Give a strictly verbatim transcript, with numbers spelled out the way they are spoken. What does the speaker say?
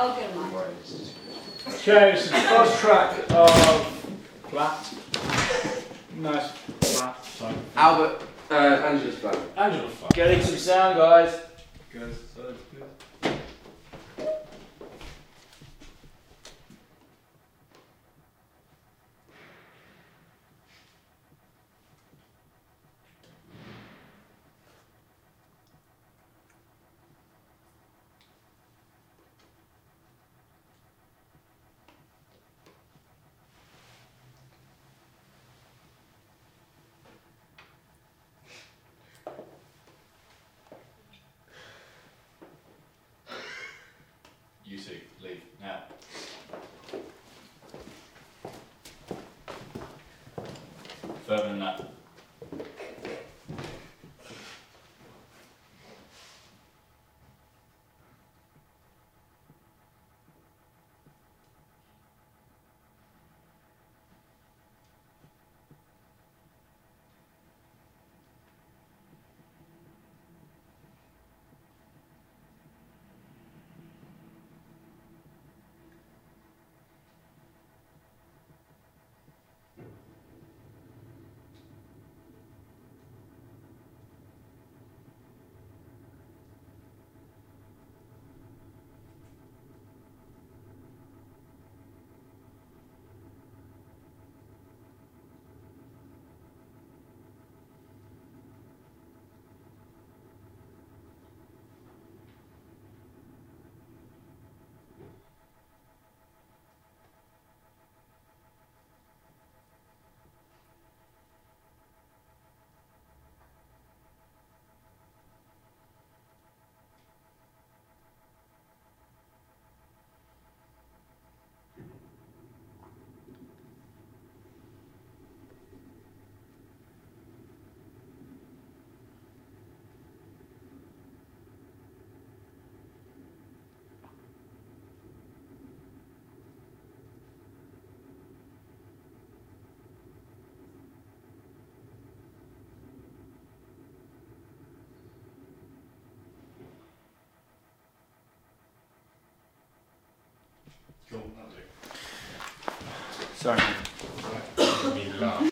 I'll get mine. Okay, so the first track of Flat. Nice flat. Sorry. Albert, uh, Angela's Flat. Angela Flat. Getting some sound, guys. Good, so it's good. You two, leave now. Further than that. Cool, that'll do. Sorry.